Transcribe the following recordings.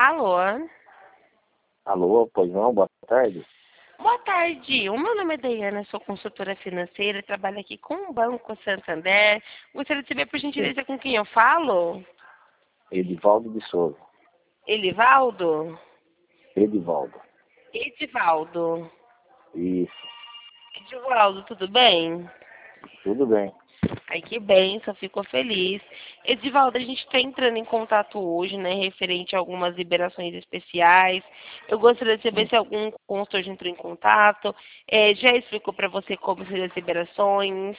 Alô? Alô, pois não, boa tarde. Boa tarde. O meu nome é Daiana, sou consultora financeira, trabalho aqui com o Banco Santander. Gostaria de saber, por Sim. gentileza, com quem eu falo? Edivaldo de Souza. Elivaldo? Edivaldo. Edivaldo. Isso, Edivaldo, tudo bem? tudo bem. Ai, que bem, só fico feliz. Edivaldo, a gente está entrando em contato hoje, né, referente a algumas liberações especiais. Eu gostaria de saber Sim. se algum consultor já entrou em contato. Já explicou para você como seriam as liberações?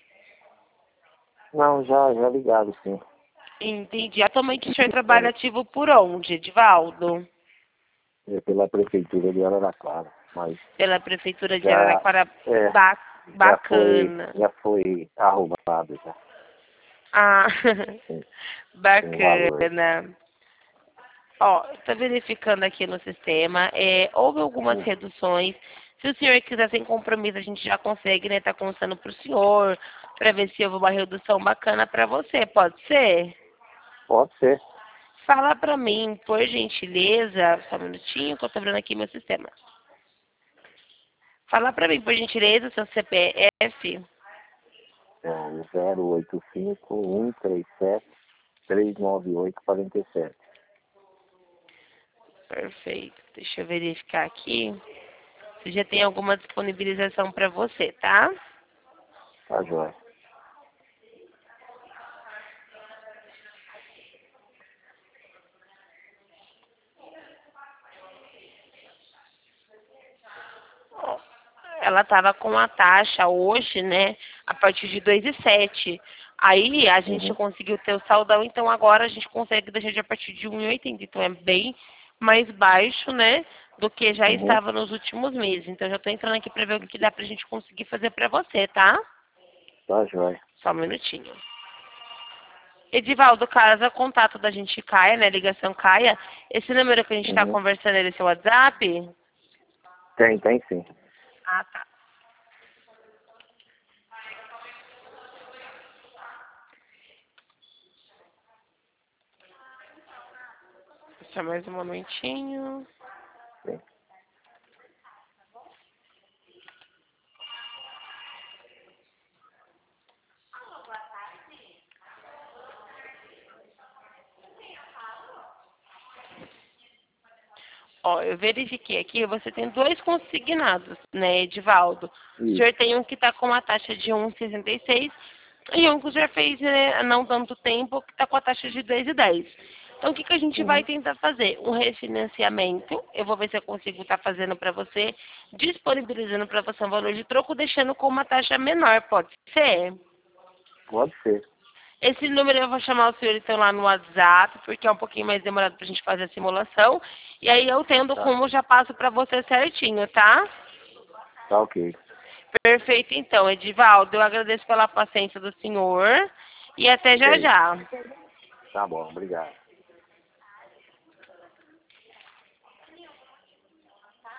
Não, já ligado, sim. Entendi. Atualmente o senhor trabalha ativo por onde, Edivaldo? É pela prefeitura de Araraquara, mas Pela Prefeitura de já, Araraquara. é, Ba- já foi, Bacana. já foi arrumado já, Ah, sim, com valor. bacana. Ó, estou verificando aqui no sistema. Houve algumas Sim. reduções. Se o senhor quiser sem compromisso, a gente já consegue, né? Tá conversando para o senhor, para ver se houve uma redução bacana para você. Pode ser? Pode ser. Fala para mim, por gentileza, só um minutinho que eu estou vendo aqui meu sistema. Fala para mim, por gentileza, seu CPF. É o 085-137-398-47. Perfeito. Deixa eu verificar aqui se já tem alguma disponibilização para você, tá? Tá joia. Ela estava com a taxa hoje, né, a partir de 2,7. Aí a gente Uhum. conseguiu ter o saldão, então agora a gente consegue deixar de a partir de 1,80. Então é bem mais baixo, né, do que já Uhum. estava nos últimos meses. Então já estou entrando aqui para ver o que dá para a gente conseguir fazer para você, tá? Tá joia. Só um minutinho. Edivaldo, caso o contato da gente caia, né, a ligação caia, esse número que a gente está Uhum. conversando, ele é seu WhatsApp? Tem sim. Ah, tá. Só mais um momentinho. Sim. Ó, eu verifiquei aqui, você tem dois consignados, né, Edivaldo? O Isso. senhor tem um que está com uma taxa de 1,66 e um que o senhor fez né, não tanto tempo, que está com a taxa de 2,10. Então, o que a gente vai Uhum. tentar fazer? Um refinanciamento. Eu vou ver se eu consigo estar fazendo para você, disponibilizando para você um valor de troco, deixando com uma taxa menor, pode ser? Pode ser. Esse número eu vou chamar o senhor então lá no WhatsApp, porque é um pouquinho mais demorado para a gente fazer a simulação. E aí eu tendo Tá. como já passo para você certinho, tá? Tá ok. Perfeito então, Edivaldo. Eu agradeço pela paciência do senhor e até já Ok. já. Tá bom, obrigado.